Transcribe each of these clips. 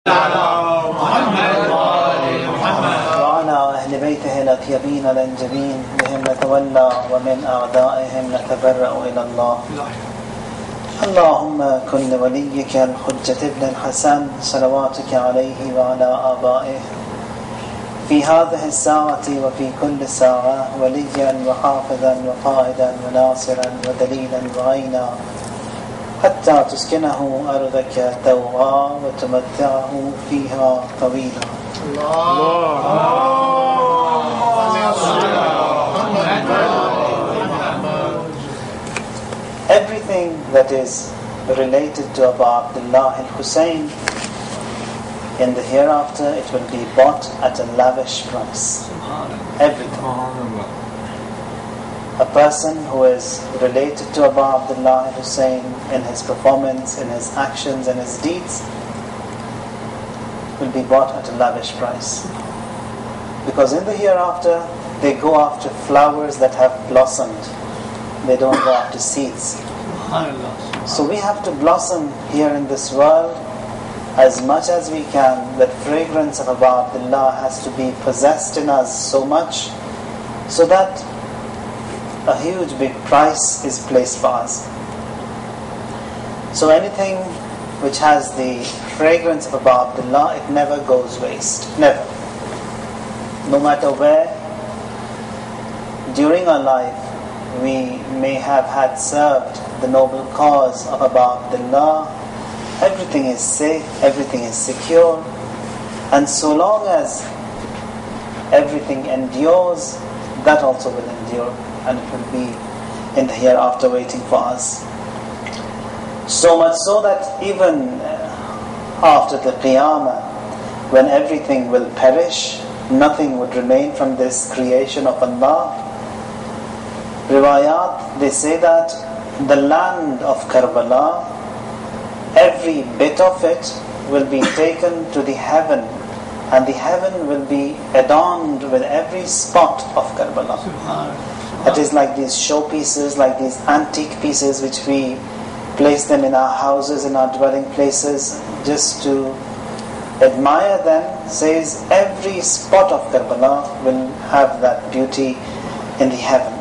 وعلى أهل بيته الأطيبين الأنجبين بهم نتولى ومن أعدائهم نتبرأ إلى الله. اللهم كن لوليك الحجة ابن الحسن صلواتك عليه وعلى آبائه في هذه الساعة وفي كل ساعة وليا وحافظا وقائدا وناصرا ودليلا وعينا حتى تسكنه أرضك توعا وتمتعه فيها طويلا. Everything that is related to Abu Abdullah al-Hussein in the hereafter, it will be bought at a lavish price. Everything. A person who is related to Abu Abdullah al-Hussein in his performance, in his actions, in his deeds, will be bought at a lavish price. Because in the hereafter, they go after flowers that have blossomed. They don't go after seeds. So we have to blossom here in this world as much as we can. That fragrance of Abu Abdullah has to be possessed in us so much so that a huge big price is placed for us. So anything which has the fragrance of Abu Abdullah, it never goes waste. Never. No matter where during our life we may have had served the noble cause of Abu Abdullah, everything is safe, everything is secure, and so long as everything endures, that also will endure, and it will be in the hereafter waiting for us. So much so that even after the Qiyamah, when everything will perish, nothing would remain from this creation of Allah. Riwayat, they say that the land of Karbala, every bit of it will be taken to the heaven, and the heaven will be adorned with every spot of Karbala. It is like these showpieces, like these antique pieces which we place them in our houses, in our dwelling places, just to admire them. Says every spot of Karbala will have that beauty in the heaven.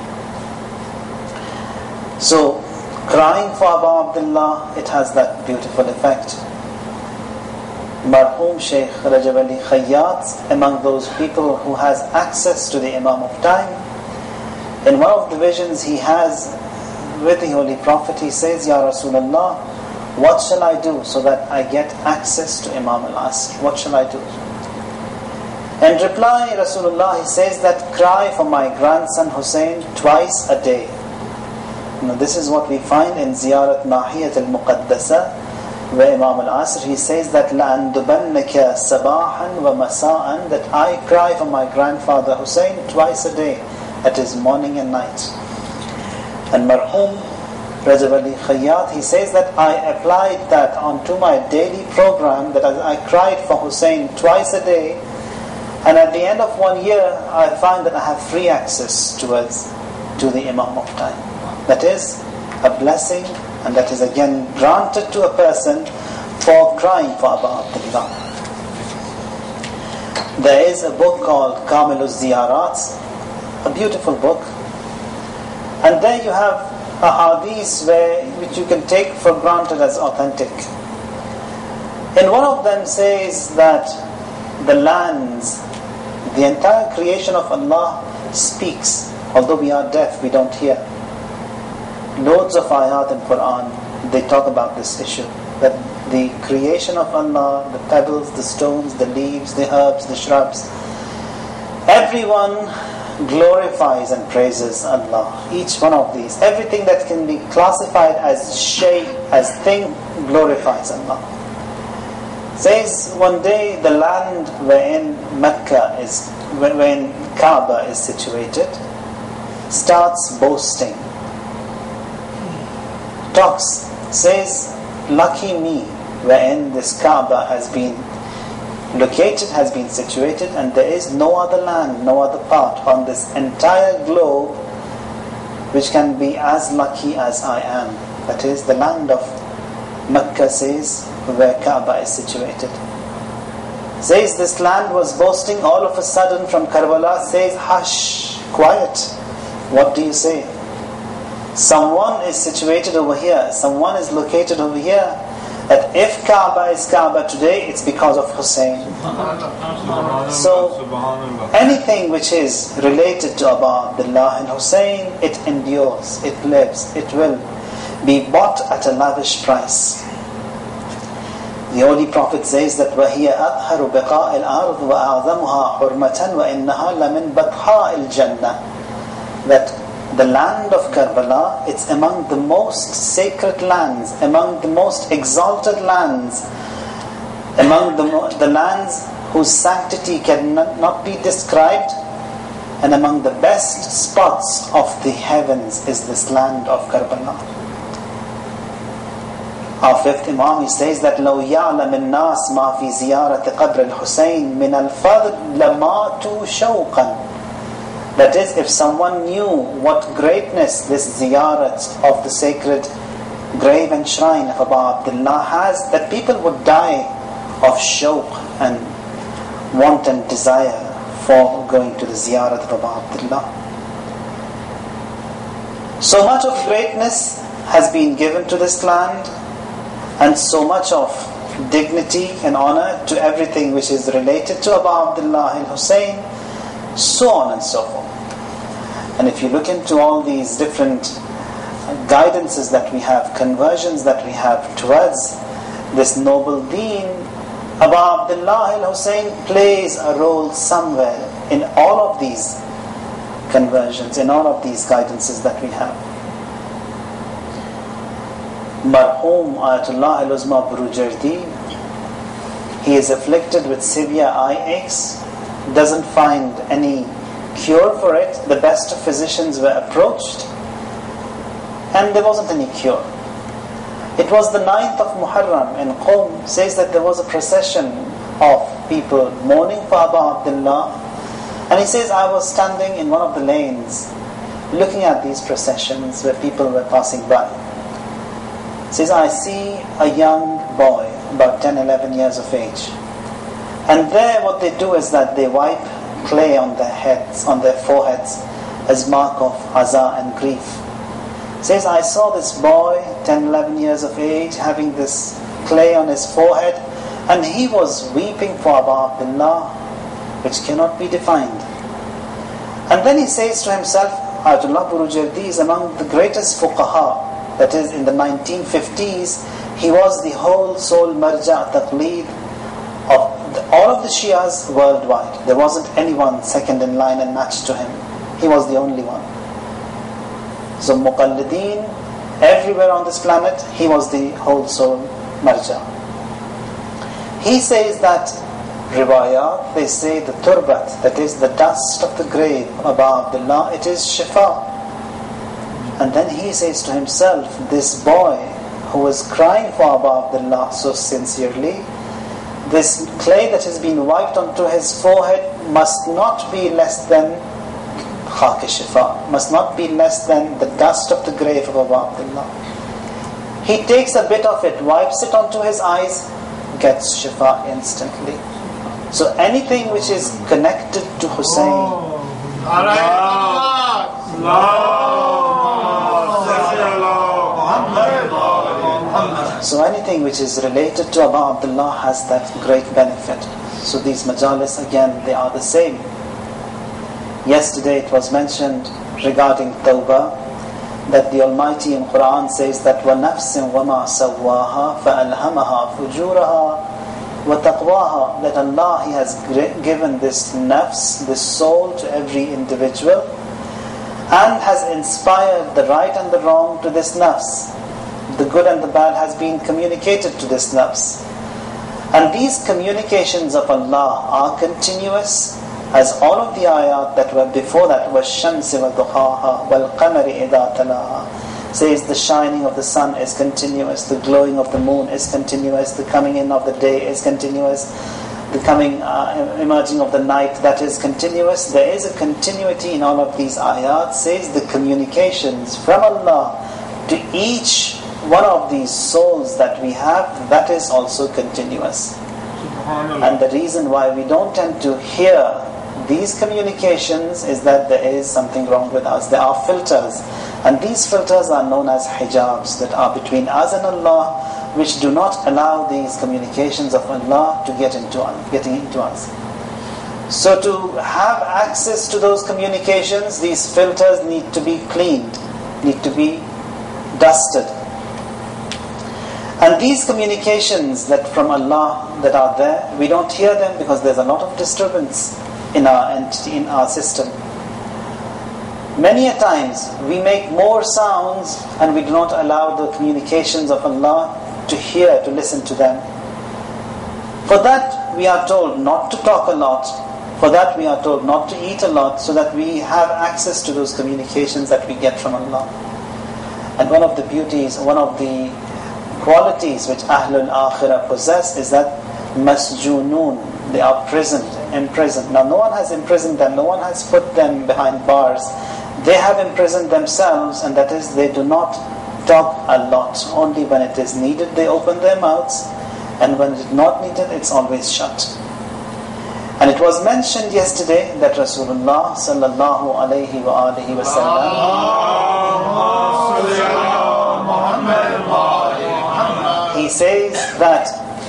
So crying for Abu Abdullah, it has that beautiful effect. Marhum Shaykh Rajab Ali Khayyat, among those people who has access to the Imam of time, in one of the visions he has with the Holy Prophet, he says, Ya Rasulullah, what shall I do so that I get access to Imam al-Asr? What shall I do? In reply, Rasulullah, he says that cry for my grandson Hussein twice a day. Now this is what we find in Ziyarat Nahiyat al-Muqaddasa, where Imam al-Asr, he says that لَأَنْدُبَنَّكَ سَبَاحًا وَمَسَاءً, that I cry for my grandfather Hussein twice a day, that is morning and night. And Marhum Rajab Ali Khayyat, he says that I applied that onto my daily program, that I cried for Hussein twice a day, and at the end of 1 year I find that I have free access to the Imam of time. That is a blessing, and that is again granted to a person for crying for Abu Abdullah. There is a book called Kamil al-Ziyarat, a beautiful book, and there you have a hadith which you can take for granted as authentic. And one of them says that the lands, the entire creation of Allah speaks. Although we are deaf, we don't hear. Loads of ayat in Quran, they talk about this issue, that the creation of Allah, the pebbles, the stones, the leaves, the herbs, the shrubs, everyone glorifies and praises Allah. Each one of these, everything that can be classified as shay, as thing, glorifies Allah. Says one day the land wherein Mecca is, wherein Kaaba is situated, starts boasting. Talks, says, lucky me, wherein this Kaaba has been located, has been situated, and there is no other land, no other part on this entire globe which can be as lucky as I am. That is the land of Mecca, says, where Kaaba is situated. Says this land was boasting, all of a sudden from Karbala says, hush, quiet. What do you say? Someone is situated over here, someone is located over here, that if Kaaba is Kaaba today, it's because of Hussein. So anything which is related to Abu Abdullah and Hussein, it endures, it lives, it will be bought at a lavish price. The Holy Prophet says that وَهِيَ أَطْهَرُ بِقَاءِ الْأَرْضِ وَأَعْظَمُهَا حُرْمَةً وَإِنَّهَا لَمِنْ بَطْحَاءِ الْجَنَّةِ. That the land of Karbala, it's among the most sacred lands, among the most exalted lands, among the lands whose sanctity cannot be described, and among the best spots of the heavens is this land of Karbala. Our fifth Imam, he says that لو يعلم الناس ما في زيارة قبر الحسين من الفضل لماتوا شوقا. That is, if someone knew what greatness this ziyarat of the sacred grave and shrine of Abu Abdullah has, that people would die of shawq and want and desire for going to the ziyarat of Abu Abdullah. So much of greatness has been given to this land, and so much of dignity and honor to everything which is related to Abu Abdullah al-Hussein, so on and so forth. And if you look into all these different guidances that we have, conversions that we have towards this noble deen, Abu Abdullah al-Hussein plays a role somewhere in all of these conversions, in all of these guidances that we have. Marhum Ayatollah al-Uzma Burujardi, he is afflicted with severe eye aches, doesn't find any cure for it. The best of physicians were approached, and there wasn't any cure. It was the 9th of Muharram in Qom. Says that there was a procession of people mourning for Abu Abdullah, and he says, I was standing in one of the lanes looking at these processions where people were passing by. He says, I see a young boy about 10-11 years of age, and there what they do is that they wipe clay on their heads, on their foreheads, as mark of aza and grief. Says, I saw this boy, 10-11 years of age, having this clay on his forehead, and he was weeping for Abu Abdullah, which cannot be defined. And then he says to himself, Ayatollah Burujardi is among the greatest fuqaha. That is, in the 1950s, he was the whole soul marja' taqleed of all of the Shias worldwide. There wasn't anyone second in line and matched to him. He was the only one. So muqallideen, everywhere on this planet, he was the whole soul marja'. He says that riwayat, they say the turbat, that is the dust of the grave of Abu Abdullah, it is shifa. And then he says to himself, this boy who was crying for Abu Abdullah so sincerely, this clay that has been wiped onto his forehead must not be less than khak shifa, must not be less than the dust of the grave of Abu Abdullah. He takes a bit of it, wipes it onto his eyes, gets shifa instantly. So anything which is connected to Hussein, so anything which is related to Abu Abdullah has that great benefit. So these majalis, again, they are the same. Yesterday it was mentioned regarding Tawbah, that the Almighty in Quran says that وَنَفْسٍ وَمَا سَوَّاهَا فَأَلْهَمَهَا فُجُورَهَا وَتَقْوَاهَا. That Allah, He has given this nafs, this soul to every individual, and has inspired the right and the wrong to this nafs. The good and the bad has been communicated to this nafs. And these communications of Allah are continuous, as all of the ayat that were before that, وَالشَّمْسِ وَضُحَاهَا وَالْقَمَرِ إِذَا تَلَاهَا, says the shining of the sun is continuous, the glowing of the moon is continuous, the coming in of the day is continuous, the coming, emerging of the night, that is continuous. There is a continuity in all of these ayat. Says the communications from Allah to each one of these souls that we have, that is also continuous. And the reason why we don't tend to hear these communications is that there is something wrong with us. There are filters, and these filters are known as hijabs that are between us and Allah, which do not allow these communications of Allah to getting into us. So to have access to those communications, these filters need to be cleaned, need to be dusted. And these communications that from Allah that are there, we don't hear them because there's a lot of disturbance in our entity, in our system. Many a times we make more sounds and we do not allow the communications of Allah to hear, to listen to them. For that we are told not to talk a lot. For that we are told not to eat a lot, so that we have access to those communications that we get from Allah. And one of the beauties, one of the qualities which Ahlul Akhirah possess is that masjunun, they are imprisoned. Now no one has imprisoned them, no one has put them behind bars. They have imprisoned themselves, and that is, they do not talk a lot. Only when it is needed they open their mouths, and when it is not needed it's always shut. And it was mentioned yesterday that Rasulullah sallallahu alayhi wa alihi wa sallam, he says that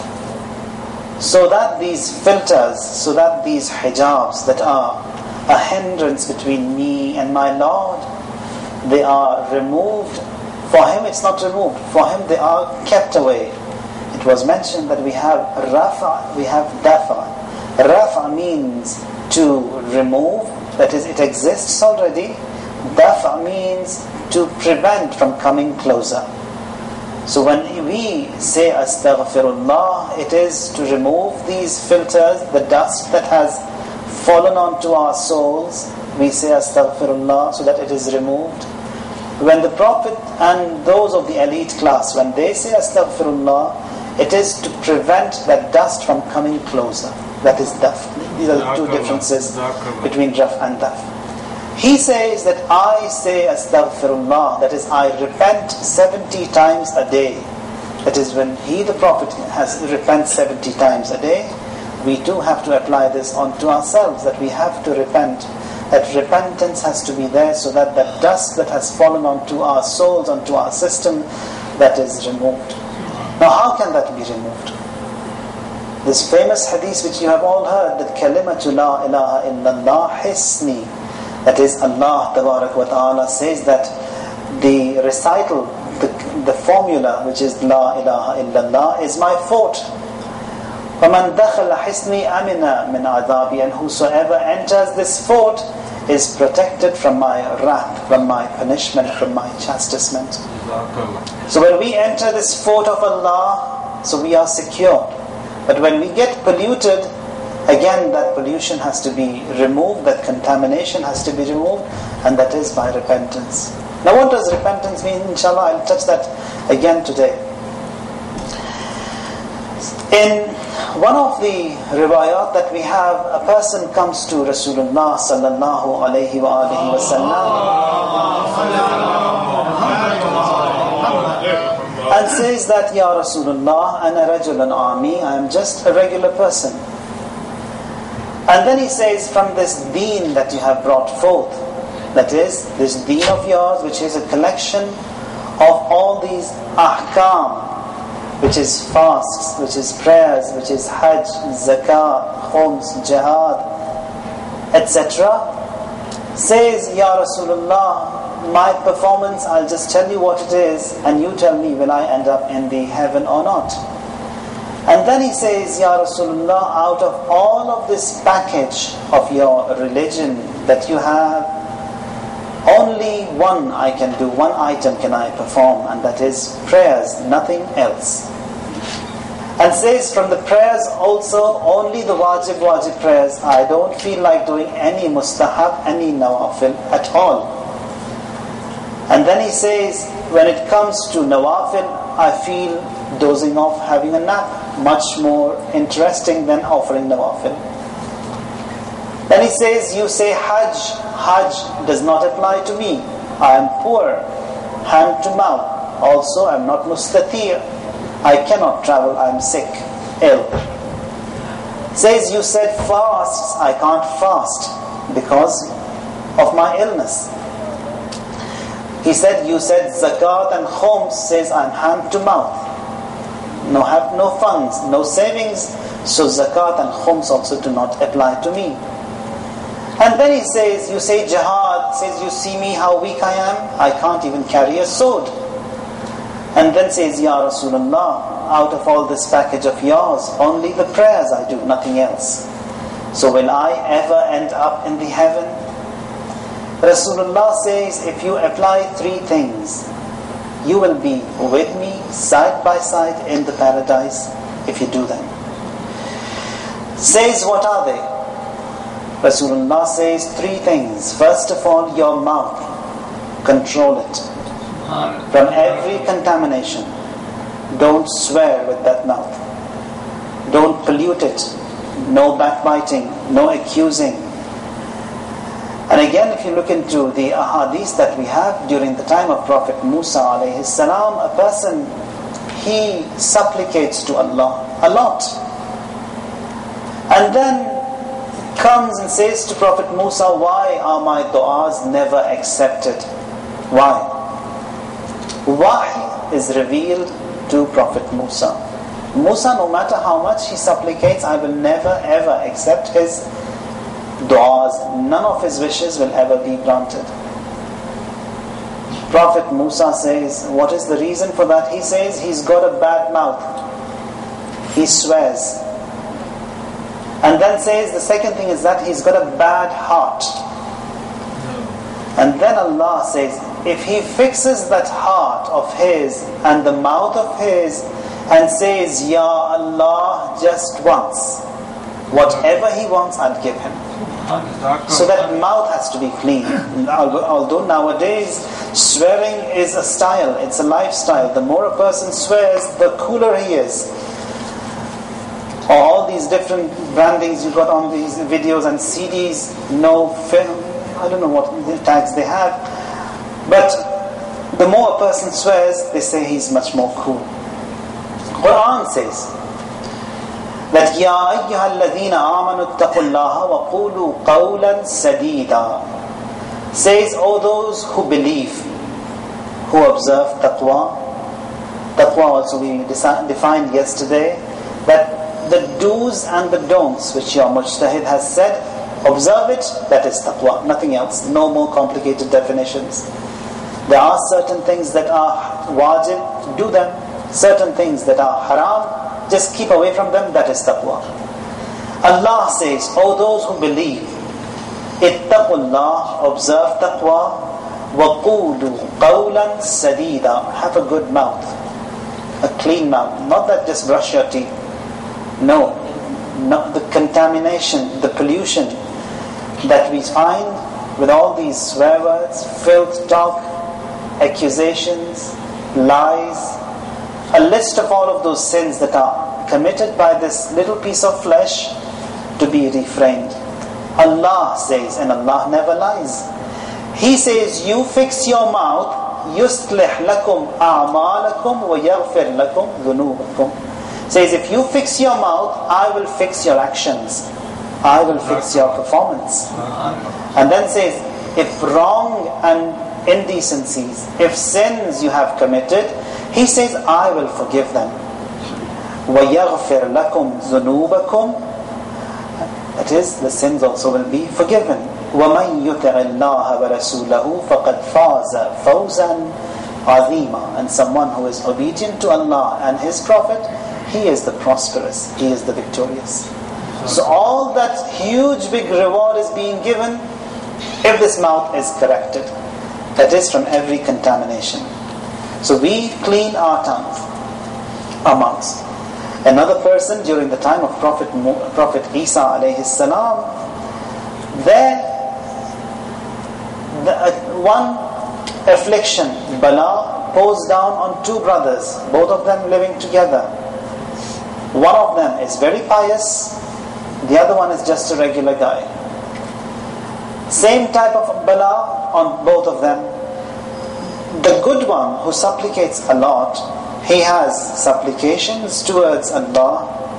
so that these filters, so that these hijabs that are a hindrance between me and my Lord, they are removed. For him it's not removed, for him they are kept away. It was mentioned that we have rafa, we have dafa. Rafa means to remove, that is, it exists already. Dafa means to prevent from coming closer. So when we say astaghfirullah, it is to remove these filters, the dust that has fallen onto our souls. We say astaghfirullah so that it is removed. When the Prophet and those of the elite class, when they say astaghfirullah, it is to prevent that dust from coming closer. That is daf. These are the two differences between raf and daf. He says that I say astaghfirullah, that is, I repent 70 times a day. That is, when he, the Prophet, has repent 70 times a day, we too have to apply this onto ourselves, that we have to repent. That repentance has to be there so that that dust that has fallen onto our souls, onto our system, that is removed. Now how can that be removed? This famous hadith which you have all heard, that kalimatu la ilaha illallah hisni, that is, Allah Tabarak wa Ta'ala says that the recital, the formula which is La ilaha illallah is my fort. فَمَنْ دَخَلَ حِسْنِي أَمِنَ مِنْ عَذَابِي, and whosoever enters this fort is protected from my wrath, from my punishment, from my chastisement. So when we enter this fort of Allah, so we are secure. But when we get polluted, again that pollution has to be removed, that contamination has to be removed, and that is by repentance. Now what does repentance mean? Inshallah, I'll touch that again today. In one of the riwayat that we have, a person comes to Rasulullah sallallahu alayhi wa alihi wa sallam and says that, Ya Rasulullah, ana rajulun ami, I am just a regular person. And then he says, from this deen that you have brought forth, that is, this deen of yours, which is a collection of all these ahkam, which is fasts, which is prayers, which is hajj, zakat, khums, jihad, etc. Says, Ya Rasulullah, my performance, I'll just tell you what it is, and you tell me, will I end up in the heaven or not? And then he says, Ya Rasulullah, out of all of this package of your religion that you have, only one I can do, one item can I perform, and that is prayers, nothing else. And says, from the prayers also, only the wajib prayers. I don't feel like doing any mustahab, any nawafil at all. And then he says, when it comes to nawafil, I feel dozing off, having a nap, much more interesting than offering nawafil. Then he says, you say hajj. Hajj does not apply to me. I am poor, hand to mouth. Also, I am not mustati'. I cannot travel, I am sick, ill. Says, you said fast, I can't fast because of my illness. He said, you said zakat and khums. Says, I'm hand to mouth. No, have no funds, no savings, so zakat and khums also do not apply to me. And then he says, you say jihad. Says, you see me how weak I am, I can't even carry a sword. And then says, Ya Rasulullah, out of all this package of yours, only the prayers I do, nothing else. So will I ever end up in the heaven? Rasulullah says, if you apply 3 things, you will be with me side by side in the paradise if you do them. Says, what are they? Rasulullah says 3 things. First of all, your mouth. Control it from every contamination. Don't swear with that mouth. Don't pollute it. No backbiting, no accusing. And again, if you look into the ahadith that we have during the time of Prophet Musa alayhi salam, a person, he supplicates to Allah a lot. And then comes and says to Prophet Musa, why are my du'as never accepted? Why? Wahy is revealed to Prophet Musa. Musa, no matter how much he supplicates, I will never ever accept his du'as. None of his wishes will ever be granted. Prophet Musa says, what is the reason for that? He says, he's got a bad mouth. He swears. And then says, the second thing is that he's got a bad heart. And then Allah says, if he fixes that heart of his and the mouth of his and says, Ya Allah, just once, whatever he wants, I'll give him. So that mouth has to be clean. Although nowadays swearing is a style, it's a lifestyle. The more a person swears, the cooler he is. All these different brandings you got on these videos and CDs, no film, I don't know what tags they have. But the more a person swears, they say he's much more cool. Quran says that Ya ayyuhal ladhina amanu ittaqullaha wa qulu qawlan sadida. Says, all those who believe, who observe taqwa. Taqwa also we defined yesterday, that the do's and the don'ts which your mujtahid has said, observe it, that is taqwa, nothing else. No more complicated definitions. There are certain things that are wajib, do them. Certain things that are haram, just keep away from them, that is taqwa. Allah says, O those who believe, ittaqullah, observe taqwa, وَقُولُوا قَوْلًا سَدِيدًا, have a good mouth, a clean mouth, not that just brush your teeth. No, not the contamination, the pollution that we find with all these swear words, filth talk, accusations, lies, a list of all of those sins that are committed by this little piece of flesh, to be refrained. Allah says, and Allah never lies, He says, you fix your mouth, يُصْلِحْ لَكُمْ أَعْمَالَكُمْ وَيَغْفِرْ لَكُمْ ذُنُوبَكُمْ. Says, if you fix your mouth, I will fix your actions. I will fix your performance. And then says, if wrong and indecencies, if sins you have committed, He says, I will forgive them. وَيَغْفِرْ لَكُمْ ذُنُوبَكُمْ. That is, the sins also will be forgiven. وَمَنْ يُطِعِ اللَّهَ وَرَسُولَهُ فَقَدْ فَازَ فَوْزًا عَظِيمًا. And someone who is obedient to Allah and His Prophet, he is the prosperous, he is the victorious. So all that huge big reward is being given if this mouth is corrected. That is from every contamination. So we clean our tongues, our mouths. Another person during the time of Prophet Isa alayhi salam, one affliction, bala, pours down on 2 brothers, both of them living together. One of them is very pious, the other one is just a regular guy. Same type of bala on both of them. The good one who supplicates a lot, he has supplications towards Allah,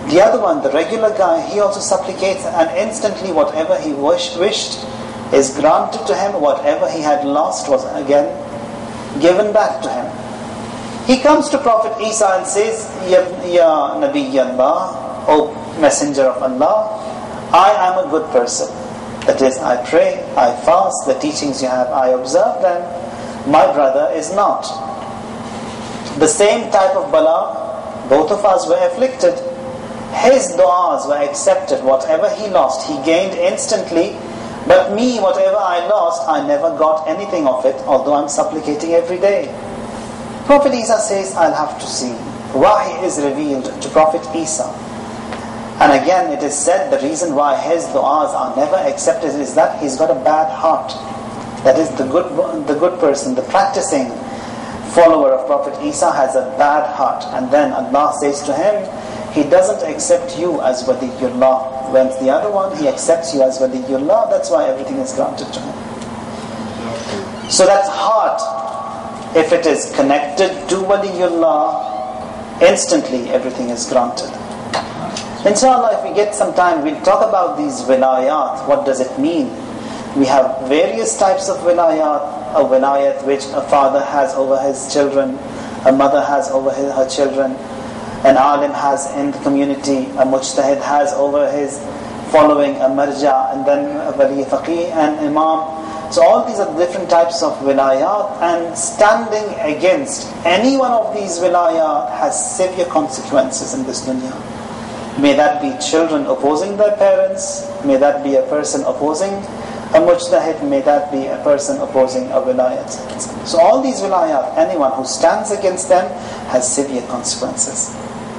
The other one, the regular guy, he also supplicates, and instantly whatever he wished is granted to him. Whatever he had lost was again given back to him. He comes to Prophet Isa and says, Ya Nabi Allah, O Messenger of Allah, I am a good person. That is, I pray, I fast, the teachings you have, I observe them. My brother is not. The same type of bala, both of us were afflicted. His du'as were accepted. Whatever he lost, he gained instantly. But me, whatever I lost, I never got anything of it, although I'm supplicating every day. Prophet Isa says, I'll have to see. Wahy is revealed to Prophet Isa. And again, it is said the reason why his du'as are never accepted is that he's got a bad heart. That is, the good person, the practicing follower of Prophet Isa has a bad heart. And then Allah says to him, He doesn't accept you as Waliyullah. When the other one, He accepts you as Waliyullah. That's why everything is granted to him. So that heart, if it is connected to Waliyullah, instantly everything is granted. Inshallah, if we get some time, we'll talk about these wilayat. What does it mean? We have various types of wilayat. A wilayat which a father has over his children, a mother has over her children, an alim has in the community, a mujtahid has over his following, a marja, and then a wali faqih and imam. So all these are different types of wilayat, and standing against any one of these wilayat has severe consequences in this dunya. May that be children opposing their parents, may that be a person opposing a mujtahid, may that be a person opposing a wilayat. So all these wilayat, anyone who stands against them has severe consequences.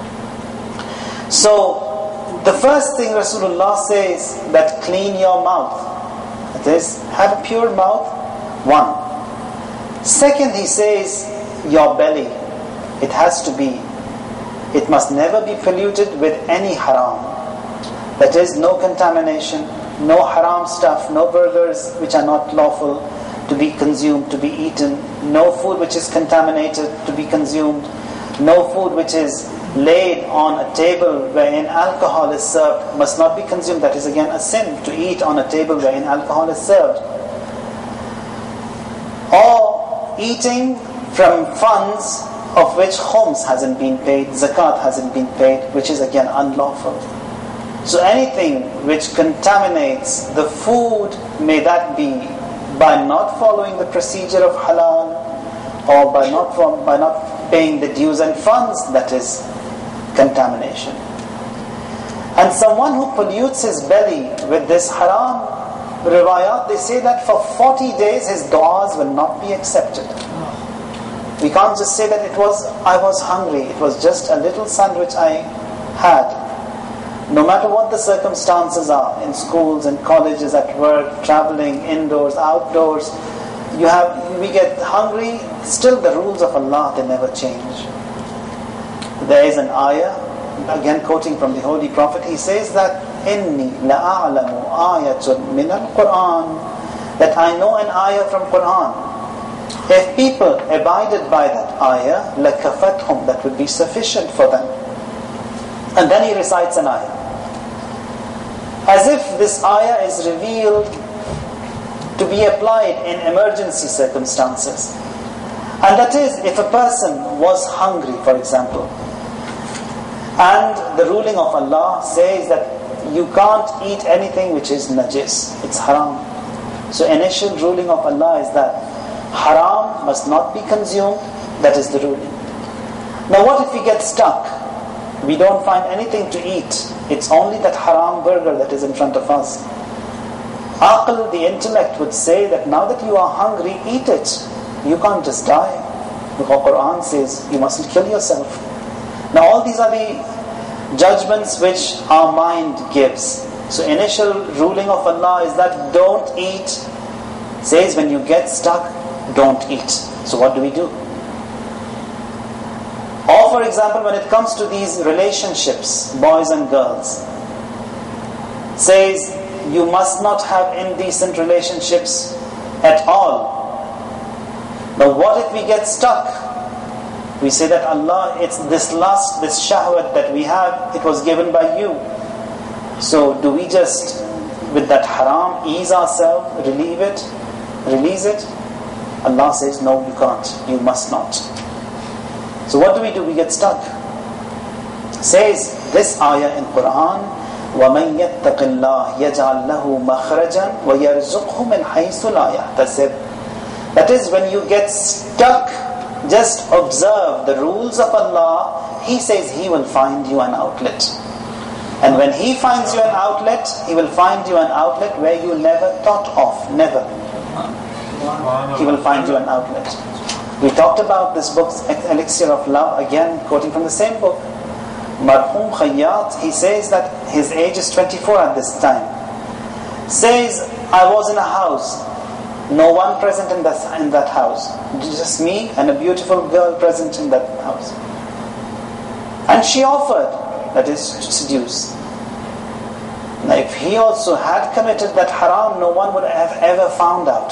So the first thing Rasulullah says, that clean your mouth. That is, have a pure mouth. One. Second, he says, your belly. It must never be polluted with any haram. That is, no contamination, no haram stuff, no burgers which are not lawful to be consumed, to be eaten, no food which is contaminated to be consumed, no food which is laid on a table wherein alcohol is served must not be consumed. That is again a sin, to eat on a table wherein alcohol is served. Or eating from funds of which khums hasn't been paid, zakat hasn't been paid, which is again unlawful. So anything which contaminates the food, may that be by not following the procedure of halal, or by not paying the dues and funds, that is contamination. And someone who pollutes his belly with this haram, riwayat, they say that for 40 days his du'as will not be accepted. We can't just say that I was hungry, it was just a little sandwich I had. No matter what the circumstances are, in schools, in colleges, at work, traveling, indoors, outdoors, we get hungry, still the rules of Allah, they never change. There is an ayah, again quoting from the Holy Prophet, he says that, إِنِّي لَأَعْلَمُ آيَةٌ مِنَ الْقُرْآنِ, that I know an ayah from Qur'an. If people abided by that ayah, لَكَفَتْهُمْ, that would be sufficient for them. And then he recites an ayah. As if this ayah is revealed to be applied in emergency circumstances. And that is, if a person was hungry, for example, and the ruling of Allah says that you can't eat anything which is najis, it's haram. So initial ruling of Allah is that haram must not be consumed, that is the ruling. Now what if we get stuck? We don't find anything to eat. It's only that haram burger that is in front of us. Aql, the intellect, would say that now that you are hungry, eat it. You can't just die. The Quran says you mustn't kill yourself. Now all these are the judgments which our mind gives. So initial ruling of Allah is that don't eat. Says when you get stuck, don't eat. So what do we do? Or for example, when it comes to these relationships, boys and girls, says you must not have indecent relationships at all. Now what if we get stuck? We say that Allah, it's this lust, this shahwat that we have, it was given by you. So do we just, with that haram, ease ourselves, release it? Allah says, no, you can't, you must not. So what do? We get stuck. Says this ayah in Quran, وَمَنْ يَتَّقِ اللَّهِ يَجْعَلْ لَهُ مَخْرَجًا وَيَرْزُقْهُ مِنْ حَيْثُ لَا يَحْتَسِبُ. That is, when you get stuck, just observe the rules of Allah. He says He will find you an outlet. And when He finds you an outlet, He will find you an outlet where you never thought of. Never. He will find you an outlet. We talked about this book's Elixir of Love, again quoting from the same book. Marhum Khayyat, he says that his age is 24 at this time. Says, I was in a house, no one present in that house, just me and a beautiful girl present in that house. And she offered, that is to seduce. Now if he also had committed that haram, no one would have ever found out.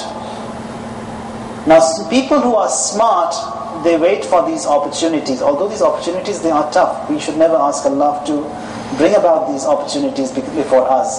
Now people who are smart, they wait for these opportunities. Although these opportunities, they are tough. We should never ask Allah to bring about these opportunities before us.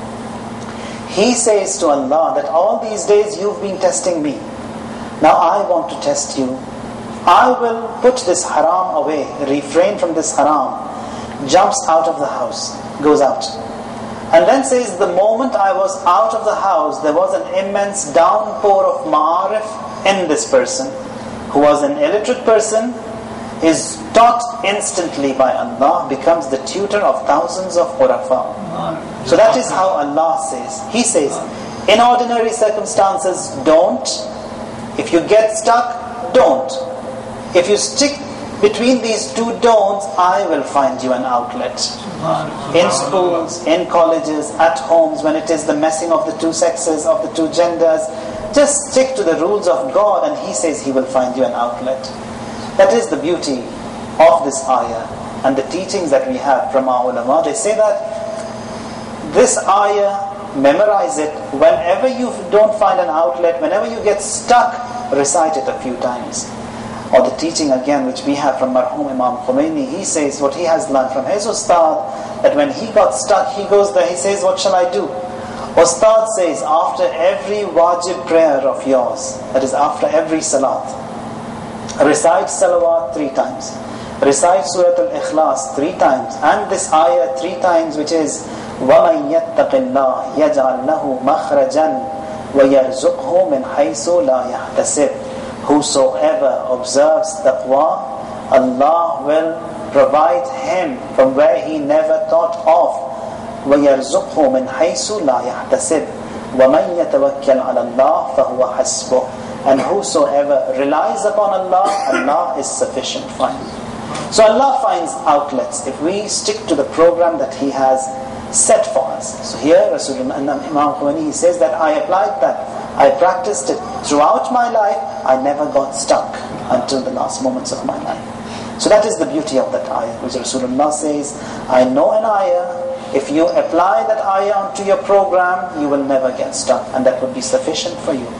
He says to Allah that all these days you've been testing me. Now I want to test you. I will put this haram away, refrain from this haram. Jumps out of the house, goes out. And then says, the moment I was out of the house, there was an immense downpour of ma'arif in this person, who was an illiterate person, is taught instantly by Allah, becomes the tutor of thousands of urafa. So that is how Allah says. He says, in ordinary circumstances, don't. If you get stuck, don't. If you stick between these two don'ts, I will find you an outlet. In schools, in colleges, at homes, when it is the messing of the two sexes, of the two genders, just stick to the rules of God, and He says He will find you an outlet. That is the beauty of this ayah and the teachings that we have from our ulama. They say that this ayah, memorize it. Whenever you don't find an outlet, whenever you get stuck, recite it a few times. Or the teaching again which we have from Marhum Imam Khomeini, he says what he has learned from his Ustad, that when he got stuck, he goes there, he says, what shall I do? Ustad says, after every wajib prayer of yours, that is after every salat, recite salawat 3 times, recite Surah Al-Ikhlas 3 times, and this ayah 3 times, which is وَمَنْ يَتَّقِ اللَّهِ يَجْعَلْ لَهُ مَخْرَجًا وَيَرْزُقْهُ مِنْ حَيْثُ لَا يَحْتَسِبُ. Whosoever observes taqwa, Allah will provide him from where he never thought of. وَيَرْزُقْهُ مِنْ حَيْثُ لَا يَحْتَسِبُ وَمَنْ يَتَوَكَّلْ عَلَى اللَّهِ فَهُوَ حَسْبُهُ. And whosoever relies upon Allah, Allah is sufficient for him. So Allah finds outlets if we stick to the program that He has set for us. So here Rasulullah Imam Khomeini, he says that I applied that, I practiced it throughout my life, I never got stuck until the last moments of my life. So that is the beauty of that ayah, which Rasulullah says, I know an ayah, if you apply that ayah onto your program, you will never get stuck, and that would be sufficient for you.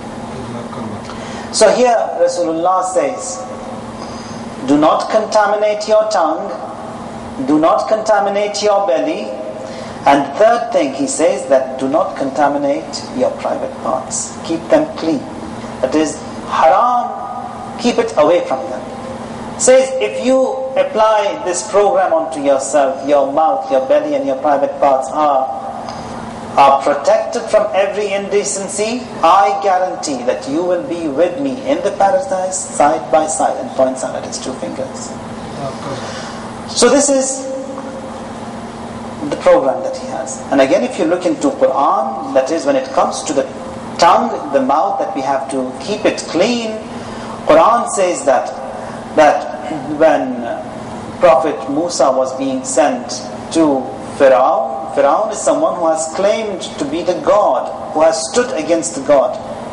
So here Rasulullah says, do not contaminate your tongue, do not contaminate your belly, and third thing he says that do not contaminate your private parts. Keep them clean. That is haram, keep it away from them. Says if you apply this program onto yourself, your mouth, your belly and your private parts are protected from every indecency, I guarantee that you will be with me in the paradise side by side, and points out at his 2 fingers. So this is the program that he has. And again, if you look into Quran, that is when it comes to the tongue, the mouth, that we have to keep it clean. Quran says that when Prophet Musa was being sent to Fir'aun, Fir'aun is someone who has claimed to be the God, who has stood against the God.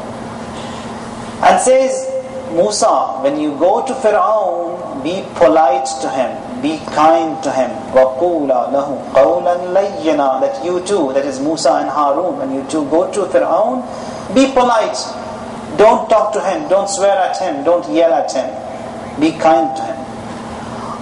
And says, Musa, when you go to Fir'aun, be polite to him, be kind to him. وَقُولَا لَهُ قَوْلًا لَيِّنًا. That you too, that is Musa and Harun, when you two go to Fir'aun, be polite. Don't talk to him, don't swear at him, don't yell at him. Be kind to him.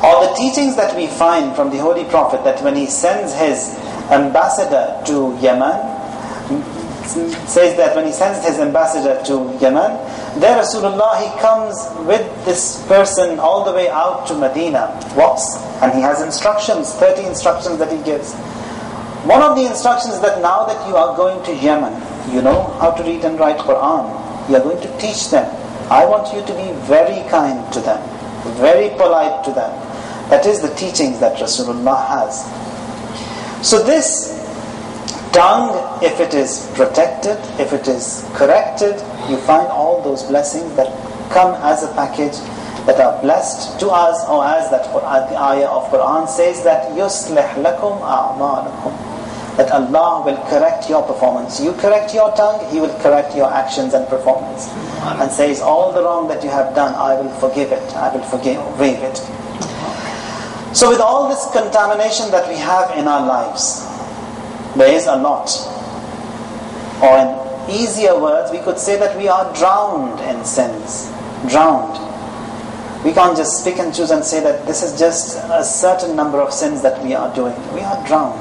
Or the teachings that we find from the Holy Prophet, that when he sends his ambassador to Yemen, says that when he sends his ambassador to Yemen, there Rasulullah, he comes with this person all the way out to Medina, walks, and he has instructions, 30 instructions that he gives. One of the instructions is that now that you are going to Yemen, you know how to read and write Quran, you are going to teach them. I want you to be very kind to them, very polite to them. That is the teachings that Rasulullah has. So this tongue, if it is protected, if it is corrected, you find all those blessings that come as a package, that are blessed to us, or as that the ayah of Quran says that يُصْلِحْ لَكُمْ أَعْمَالَكُمْ, that Allah will correct your performance. You correct your tongue, He will correct your actions and performance, and says all the wrong that you have done, I will forgive it, I will waive it. So with all this contamination that we have in our lives, there is a lot. Or in easier words, we could say that we are drowned in sins. Drowned. We can't just pick and choose and say that this is just a certain number of sins that we are doing. We are drowned.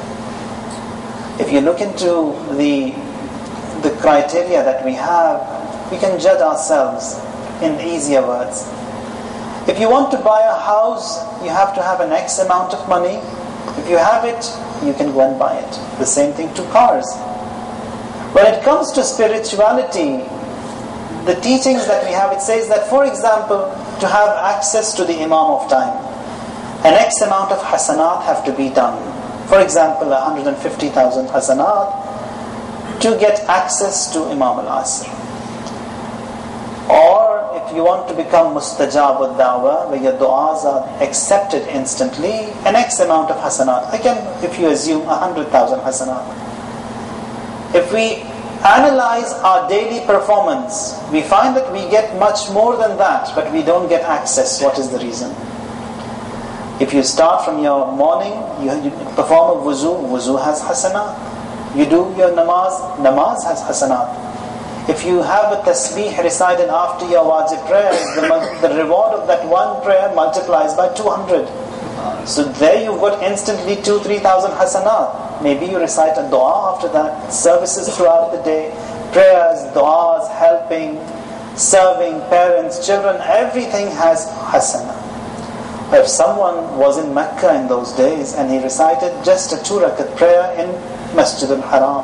If you look into the criteria that we have, we can judge ourselves in easier words. If you want to buy a house, you have to have an X amount of money. If you have it, you can go and buy it. The same thing to cars. When it comes to spirituality, the teachings that we have, it says that, for example, to have access to the Imam of time, an X amount of hasanat have to be done. For example, 150,000 hasanat to get access to Imam al-Asr. Or if you want to become mustajab al-da'wah, where your du'as are accepted instantly, an X amount of hasanat. Again, if you assume 100,000 hasanat. If we analyze our daily performance, we find that we get much more than that, but we don't get access. What is the reason? If you start from your morning, you perform a wuzu has hasanat. You do your namaz has hasanat. If you have a tasbih recited after your wajib prayers, the reward of that one prayer multiplies by 200. So there you've got instantly 2,000-3,000 hasanat. Maybe you recite a dua after that, services throughout the day, prayers, duas, helping, serving parents, children, everything has hasanat. If someone was in Mecca in those days and he recited just a 2-rakat prayer in Masjid al-Haram,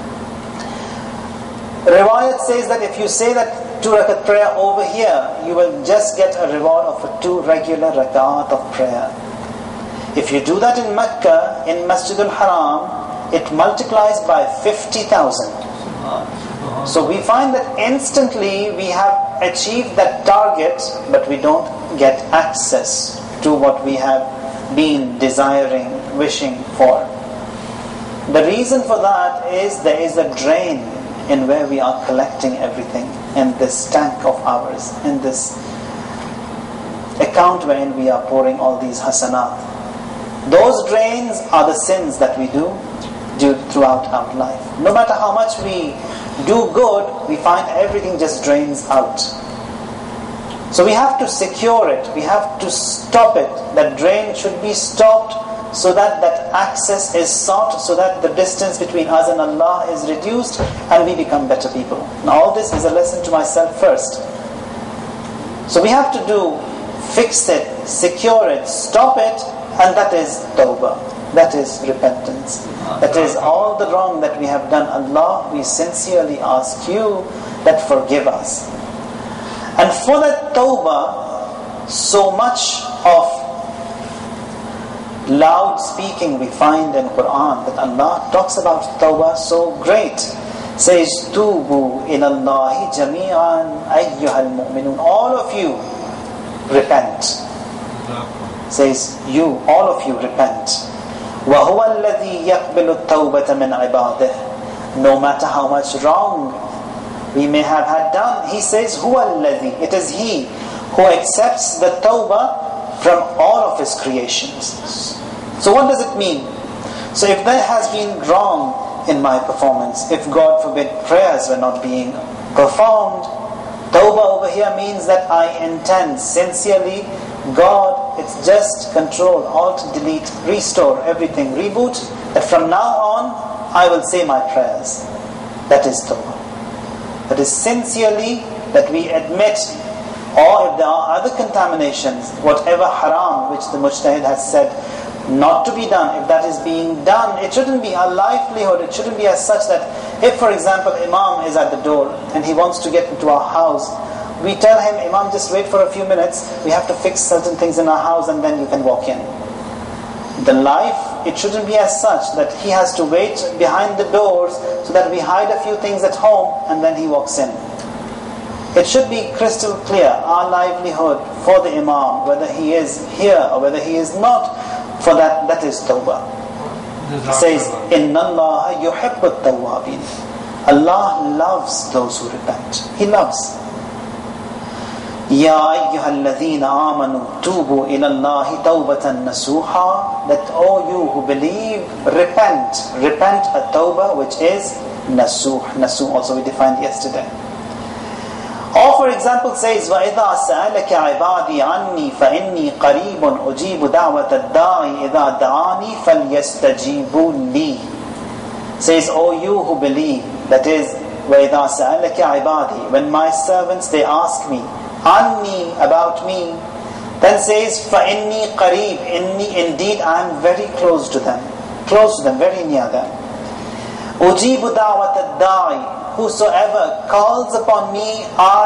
Riwayat says that if you say that 2-rakat prayer over here, you will just get a reward of 2 regular rakat of prayer. If you do that in Mecca, in Masjid al-Haram, it multiplies by 50,000. So we find that instantly we have achieved that target, but we don't get access to what we have been desiring, wishing for. The reason for that is there is a drain in where we are collecting everything, in this tank of ours, in this account wherein we are pouring all these hasanat. Those drains are the sins that we do throughout our life. No matter how much we do good, we find everything just drains out. So we have to secure it, we have to stop it. That drain should be stopped so that that access is sought, so that the distance between us and Allah is reduced and we become better people. Now all this is a lesson to myself first. So we have to fix it, secure it, stop it, and that is tawbah. That is repentance. That is all the wrong that we have done. Allah, we sincerely ask you that forgive us. And for that tawbah, so much of loud speaking we find in Quran, that Allah talks about tawbah so great. Says, Tubu ilallahi jami'an ayyuhal mu'minun. All of you repent. Says, you, all of you repent. وَهُوَ الَّذِي يَقْبِلُ التَّوْبَةَ مِنْ عِبَادِهِ. No matter how much wrong we may have had done, He says, هُوَ الَّذِي. It is He who accepts the tawbah from all of His creations. So what does it mean? So if there has been wrong in my performance, if God forbid prayers were not being performed, tawbah over here means that I intend sincerely, God, it's just control, alt, delete, restore, everything, reboot, that from now on, I will say my prayers. That is tawbah. That is sincerely that we admit, or if there are other contaminations, whatever haram which the mujtahid has said not to be done, if that is being done, it shouldn't be our livelihood, it shouldn't be as such that if, for example, Imam is at the door and he wants to get into our house, we tell him, Imam, just wait for a few minutes, we have to fix certain things in our house and then you can walk in. The life, it shouldn't be as such that he has to wait behind the doors so that we hide a few things at home and then he walks in. It should be crystal clear, our livelihood for the Imam, whether he is here or whether he is not, for that is tawbah. It says, إِنَّ اللَّهَ يُحِبُّ التَّوَّابِينَ. Allah loves those who repent. He loves. يَا أَيُّهَا الَّذِينَ آمَنُوا تُوبُوا إِلَى اللَّهِ تَوْبَةً نَسُوحًا. That all you who believe, repent. Repent a tawbah which is nasuh. Nasuh also we defined yesterday. Or for example says, وَإِذَا سَأَلَكَ عِبَادِي عَنِّي فَإِنِّي قَرِيبٌ أُجِيبُ دَعْوَةَ الدَّاعِ إِذَا دَعَانِي فَلْيَسْتَجِيبُوا لِي. Says, O you who believe, that is, وَإِذَا سَأَلَكَ عِبَادِي, when my servants they ask me, Anni, about me, then says, فَإِنِّي قَرِيبٌ, indeed I am very close to them, very near them. أُجِيبُ دَعْوَةَ الدَّاعِ, whosoever calls upon me,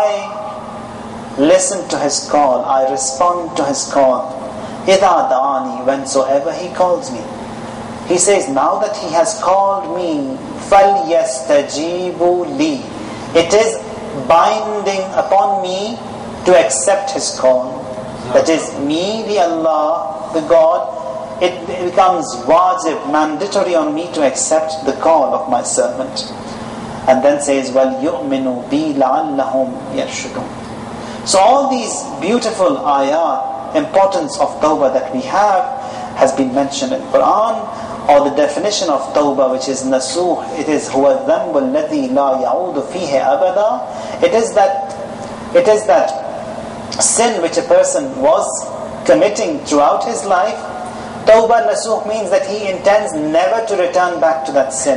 I listen to his call, I respond to his call. إِذَا دَعَانِي, whensoever he calls me. He says, now that he has called me, فَلْيَسْتَجِيبُوا لِي, it is binding upon me to accept his call. That is, me, the Allah, the God, it becomes wajib, mandatory on me to accept the call of my servant. And then says, وَلْيُؤْمِنُوا بِي لَعَلَّهُمْ يَرْشُدُونَ. So all these beautiful ayat, importance of tawbah that we have, has been mentioned in Quran. Or the definition of tawbah, which is nasuh, it is هُوَ الذَّنْبُ الَّذِي لَا يَعُودُ فِيهِ أَبَدًا. It is that sin which a person was committing throughout his life. Tawbah nasuh means that he intends never to return back to that sin.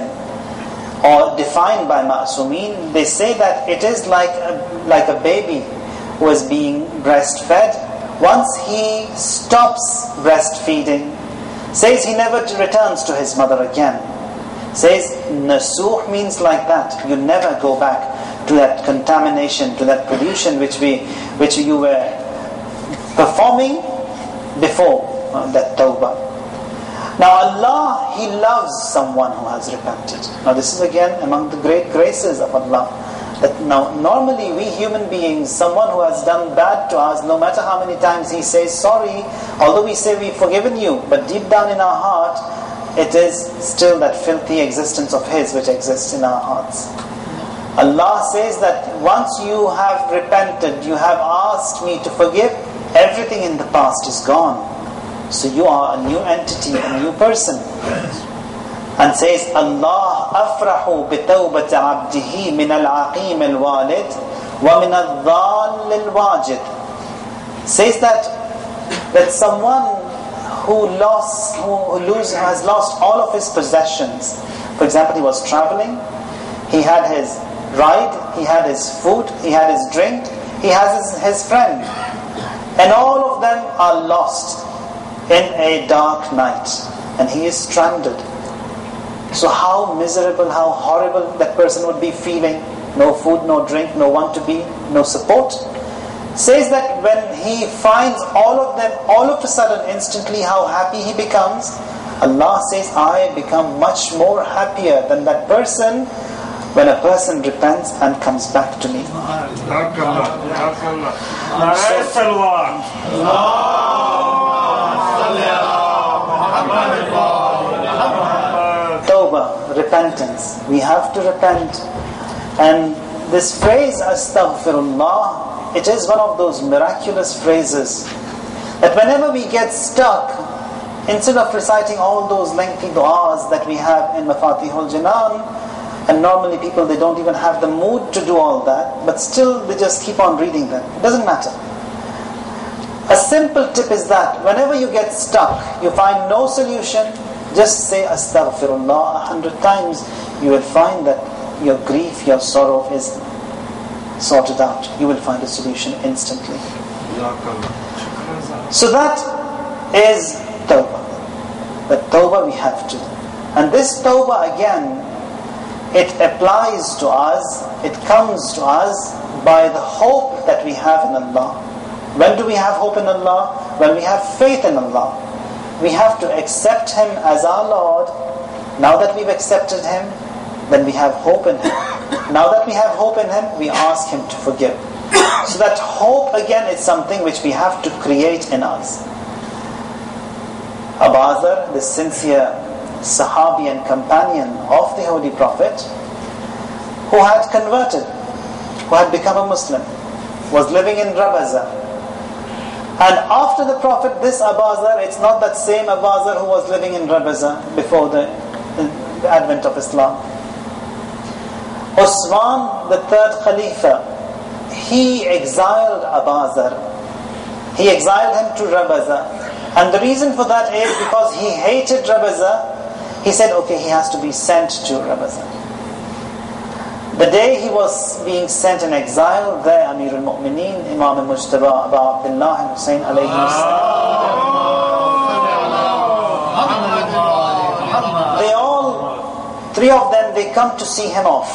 Or defined by Ma'sumin, they say that it is like a baby who is being breastfed. Once he stops breastfeeding, says he never returns to his mother again. Says nasuh means like that. You never go back to that contamination, to that pollution which you were performing before that tawbah. Now Allah, He loves someone who has repented. Now this is again among the great graces of Allah. That now normally we human beings, someone who has done bad to us, no matter how many times he says sorry, although we say we've forgiven you, but deep down in our heart, it is still that filthy existence of his which exists in our hearts. Allah says that once you have repented, you have asked me to forgive, everything in the past is gone. So you are a new entity, a new person. And says, Allah afrahu bitawbat abdihi min al-aqim al-walid wa min al-dhal al-wajid. Says that someone who has lost all of his possessions. For example, he was traveling, he had his ride, he had his food, he had his drink, he has his friend. And all of them are lost in a dark night. And he is stranded. So how miserable, how horrible that person would be feeling. No food, no drink, no one to be, no support. Says that when he finds all of them, all of a sudden, instantly, how happy he becomes. Allah says, I become much more happier than that person when a person repents and comes back to me. Tawbah, repentance. We have to repent. And this phrase, Astaghfirullah, it is one of those miraculous phrases that whenever we get stuck, instead of reciting all those lengthy du'as that we have in Mafatihul Jinan, and normally people, they don't even have the mood to do all that, but still they just keep on reading them. It doesn't matter. A simple tip is that whenever you get stuck, you find no solution, just say Astaghfirullah 100 times. You will find that your grief, your sorrow is sorted out. You will find a solution instantly. So that is tawbah. The tawbah we have to. And this tawbah again, it applies to us, it comes to us by the hope that we have in Allah. When do we have hope in Allah? When we have faith in Allah. We have to accept Him as our Lord. Now that we've accepted Him, then we have hope in Him. Now that we have hope in Him, we ask Him to forgive. So that hope again is something which we have to create in us. Abu Dharr, the sincere Sahabi and companion of the Holy Prophet, who had converted, who had become a Muslim, was living in Rabaza. And after the Prophet, this Abu Dharr, it's not that same Abu Dharr who was living in Rabaza before the advent of Islam. Usman, the third Khalifa, he exiled Abu Dharr. He exiled him to Rabaza. And the reason for that is because he hated Rabaza. He said, okay, he has to be sent to Rabaza. The day he was being sent in exile, there Amir al-Mu'mineen, Imam al-Mujtaba, Abu Abdullah and Hussein alayhi they all, three of them, they come to see him off.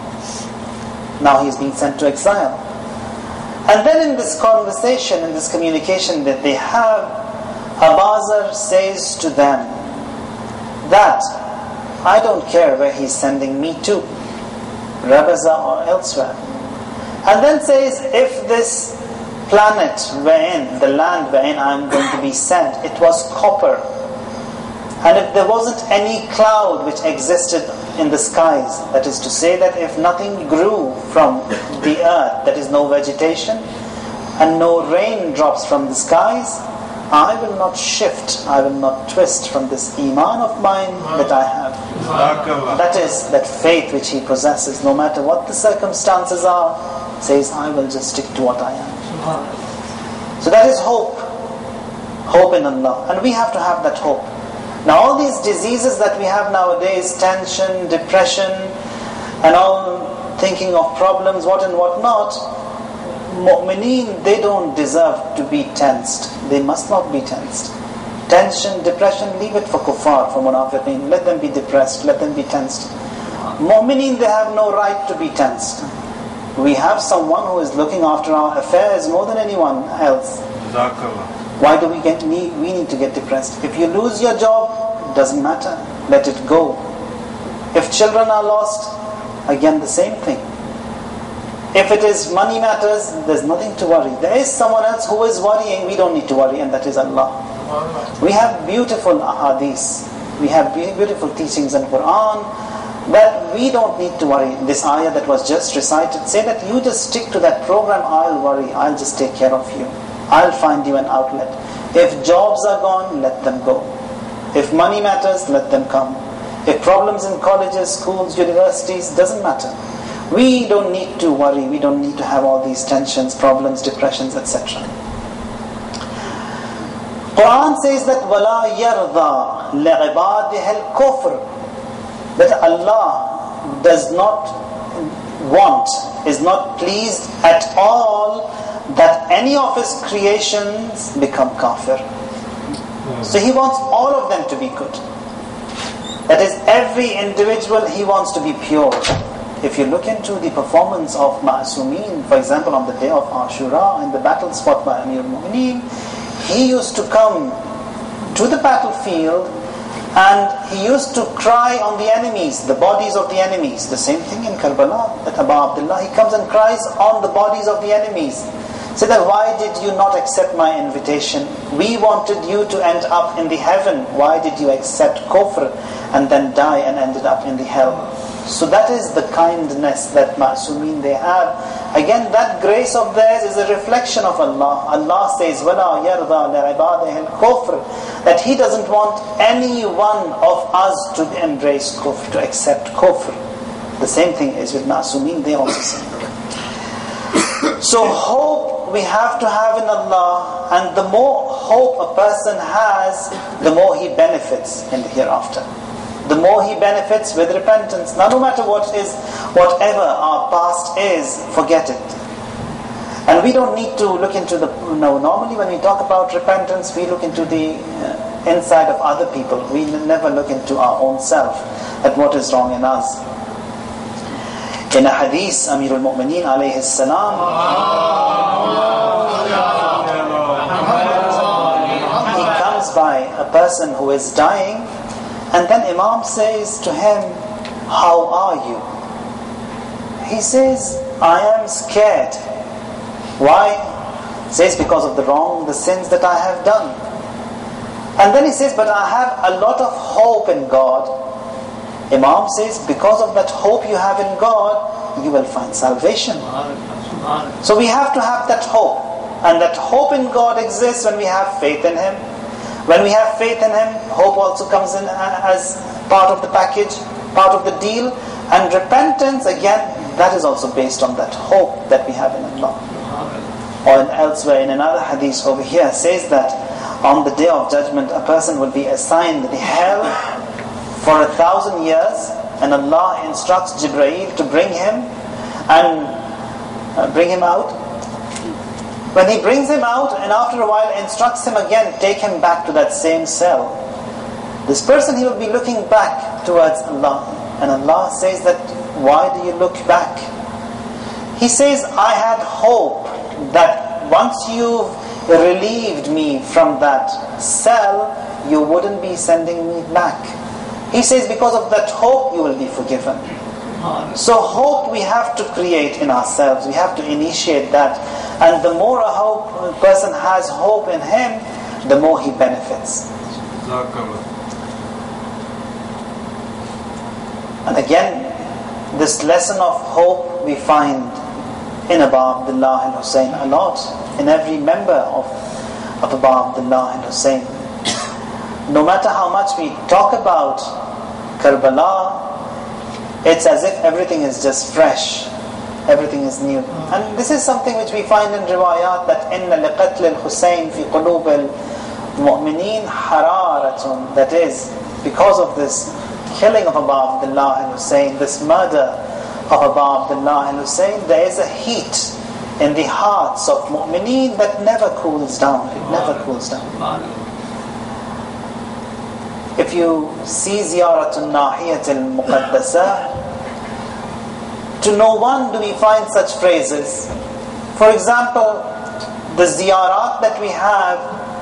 Now he is being sent to exile. And then in this conversation, in this communication that they have, Abu Dharr says to them that I don't care where he's sending me to, Rabaza or elsewhere. And then says, if this planet wherein, the land wherein I'm going to be sent, it was copper, and if there wasn't any cloud which existed in the skies, that is to say that if nothing grew from the earth, that is no vegetation, and no rain drops from the skies, I will not shift, I will not twist from this iman of mine that I have. That is that faith which he possesses, no matter what the circumstances are, says, I will just stick to what I am. So that is hope. Hope in Allah. And we have to have that hope. Now all these diseases that we have nowadays, tension, depression, and all thinking of problems, what and what not, Mu'mineen, they don't deserve to be tensed. They must not be tensed. Tension, depression, leave it for kuffar, for munafiqeen. Let them be depressed, let them be tensed. Mu'mineen, they have no right to be tensed. We have someone who is looking after our affairs more than anyone else. Why do we need to get depressed? If you lose your job, it doesn't matter. Let it go. If children are lost, again the same thing. If it is money matters, there's nothing to worry. There is someone else who is worrying, we don't need to worry, and that is Allah. We have beautiful ahadith, we have beautiful teachings in Quran, that we don't need to worry. This ayah that was just recited, say that you just stick to that program, I'll worry, I'll just take care of you. I'll find you an outlet. If jobs are gone, let them go. If money matters, let them come. If problems in colleges, schools, universities, doesn't matter. We don't need to worry, we don't need to have all these tensions, problems, depressions, etc. Quran says that وَلَا يَرْضَى لِعِبَادِهِ الْكُفْرِ, that Allah does not want, is not pleased at all that any of His creations become kafir. So He wants all of them to be good. That is, every individual He wants to be pure. If you look into the performance of Ma'asumeen, for example on the day of Ashura, in the battles fought by Amir al-Mu'mineen, he used to come to the battlefield and he used to cry on the enemies, the bodies of the enemies. The same thing in Karbala, that Abu Abdullah, he comes and cries on the bodies of the enemies. Say that, why did you not accept my invitation? We wanted you to end up in the heaven. Why did you accept kufr and then die and ended up in the hell? So that is the kindness that Ma'asumeen they have. Again, that grace of theirs is a reflection of Allah. Allah says, وَلَا يَرْضَى لِعِبَادِهِ الْكُفْرِ, that He doesn't want any one of us to embrace kufr, to accept kufr. The same thing is with Ma'asumeen, they also say. So hope we have to have in Allah, and the more hope a person has, the more he benefits in the hereafter. The more he benefits with repentance. Now no matter whatever our past is, forget it. And we don't need to look into normally when we talk about repentance, we look into the inside of other people. We never look into our own self, at what is wrong in us. In a hadith, Amir al-Mu'mineen alayhi salam, he comes by a person who is dying, and then Imam says to him, "How are you?" He says, "I am scared." Why? He says, "Because of the sins that I have done." And then he says, "But I have a lot of hope in God." Imam says, "Because of that hope you have in God, you will find salvation." So we have to have that hope. And that hope in God exists when we have faith in Him. When we have faith in Him, hope also comes in as part of the package, part of the deal. And repentance, again, that is also based on that hope that we have in Allah. Or elsewhere in another hadith over here says that on the day of judgment, a person will be assigned the hell for 1,000 years, and Allah instructs Jibreel to bring him and bring him out. When He brings him out, and after a while instructs him again, take him back to that same cell. This person, he will be looking back towards Allah, and Allah says that, "Why do you look back?" He says, "I had hope that once you've relieved me from that cell, you wouldn't be sending me back." He says, because of that hope, you will be forgiven. So hope we have to create in ourselves. We have to initiate that. And the more a person has hope in him, the more he benefits. And again, this lesson of hope we find in Abu Abdullah al-Hussein a lot. In every member of Abu Abdullah al-Hussein. No matter how much we talk about Karbala, it's as if everything is just fresh. Everything is new. And this is something which we find in riwayat, that إِنَّ لِقَتْلِ الْحُسَيْنِ فِي قُلُوبِ الْمُؤْمِنِينَ حَرَارَةٌ. That is, because of this killing of Abu Abdullah al-Hussein, this murder of Abu Abdullah al-Hussein, there is a heat in the hearts of mu'mineen that never cools down. It never cools down. If you see Ziyaratul Nahiyatul Muqaddasa, to no one do we find such phrases. For example, the ziyarat that we have,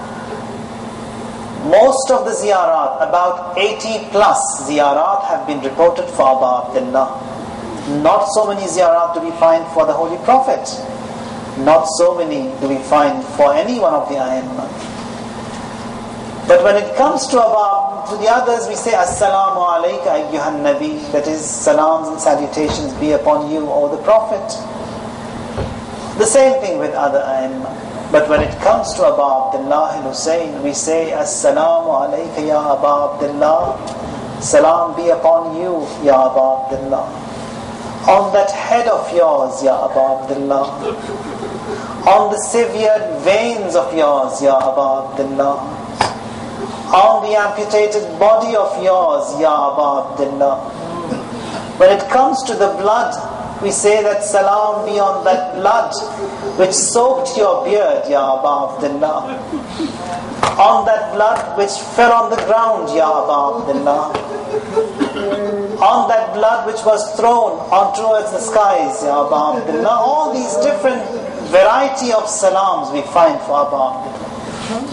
most of the ziyarat, about 80 plus ziyarat have been reported for Abu Abdullah. Not so many ziyarat do we find for the Holy Prophet. Not so many do we find for any one of the A'immah. But when it comes to the others, we say, Assalamu alayka ayyuhan Nabi. That is, salams and salutations be upon you, O the Prophet. The same thing with other A'immah. But when it comes to Abu Abdullah al-Hussein, we say, Assalamu alayka ya Abu Abdullah. Salam be upon you, ya Abu Abdullah. On that head of yours, ya Abu Abdullah. On the severed veins of yours, ya Abu Abdullah. On the amputated body of yours, ya Abu Abdullah. When it comes to the blood, we say that salam be on that blood which soaked your beard, ya Abu Abdullah. On that blood which fell on the ground, ya Abu Abdullah. On that blood which was thrown on towards the skies, ya Abu Abdullah. All these different variety of salams we find for Abu Abdullah.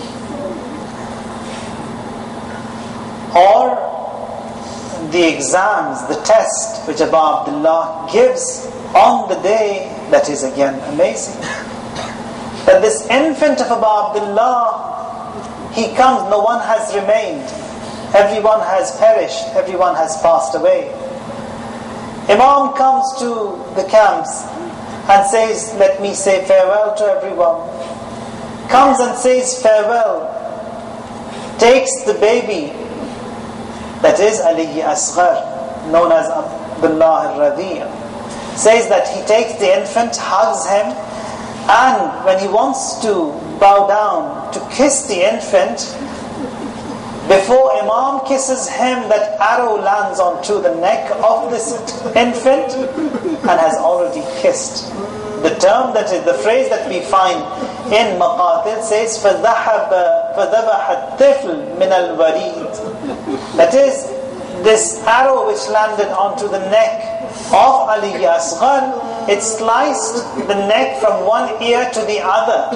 Or the exams, the test which Abu Abdullah gives on the day, that is again amazing. That this infant of Abu Abdullah, he comes, no one has remained. Everyone has perished, everyone has passed away. Imam comes to the camps and says, let me say farewell to everyone. Comes and says farewell. Takes the baby, that is Ali Asghar, known as Abdullah al-Radhi', says that he takes the infant, hugs him, And when he wants to bow down to kiss the infant, before Imam kisses him, that arrow lands onto the neck of this infant and has already kissed. The term, that is the phrase that we find in Maqatil says فَذَبَحَ الطِّفْلُ مِنَ الْوَرِيدِ. That is, this arrow which landed onto the neck of Ali Asghar, it sliced the neck from one ear to the other.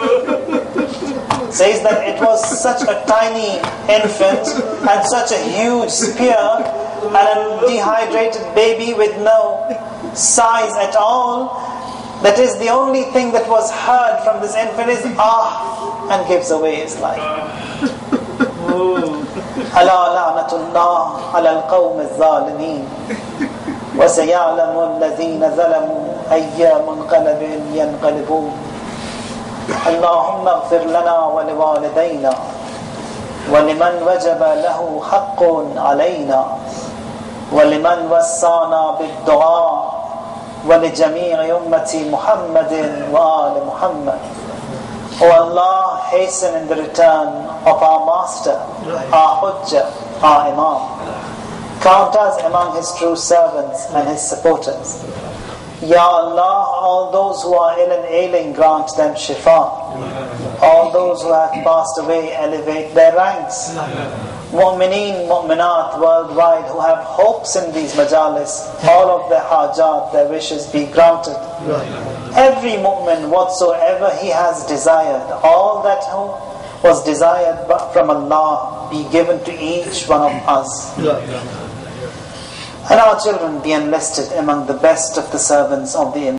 Says that it was such a tiny infant and such a huge spear, and a dehydrated baby with no size at all. That is, the only thing that was heard from this infant is ah, and gives away his life. ألا لعنة الله على القوم الظالمين وسيعلم الذين ظلموا أي منقلب ينقلبون اللهم اغفر لنا ولوالدينا ولمن وجب له حق علينا ولمن وصانا بالدعاء ولجميع أمة محمد وآل محمد. O Allah, hasten in the return of our Master, our Hujjah, our Imam. Count us among His true servants and His supporters. Ya Allah, all those who are ill and ailing, grant them shifa. All those who have passed away, elevate their ranks. Mu'mineen, mu'minat worldwide who have hopes in these majalis, all of their hajat, their wishes be granted. Every mu'min, whatsoever he has desired, all that was desired from Allah be given to each one of us. And our children be enlisted among the best of the servants of the